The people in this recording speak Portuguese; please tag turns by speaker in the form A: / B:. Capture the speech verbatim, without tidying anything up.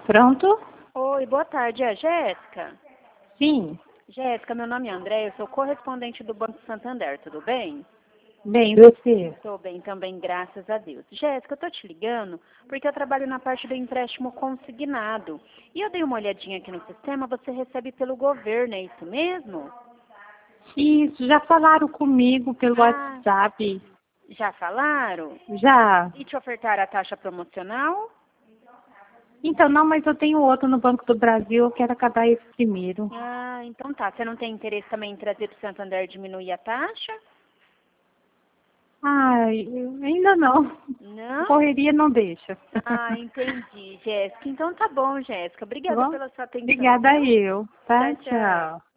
A: Pronto?
B: Oi, boa tarde. É a Jéssica?
A: Sim.
B: Jéssica, meu nome é André, eu sou correspondente do Banco Santander, tudo bem?
A: Bem, você?
B: Estou bem também, graças a Deus. Jéssica, eu tô te ligando porque eu trabalho na parte do empréstimo consignado. E eu dei uma olhadinha aqui no sistema, você recebe pelo governo, é isso mesmo?
A: Isso, já falaram comigo pelo
B: Ah,
A: WhatsApp.
B: já falaram?
A: Já.
B: E te ofertaram a taxa promocional?
A: Então, não, mas eu tenho outro no Banco do Brasil, eu quero acabar esse primeiro.
B: Ah, então tá. Você não tem interesse também em trazer para o Santander diminuir a taxa?
A: Ai, eu- ainda não. A
B: Não?
A: correria não deixa.
B: Ah, entendi, Jéssica. Então tá bom, Jéssica.
A: Tá
B: Obrigada
A: bom?
B: pela sua atenção,
A: Obrigada
B: viu?
A: eu, tá?
B: Tchau, tchau.
A: Tchau.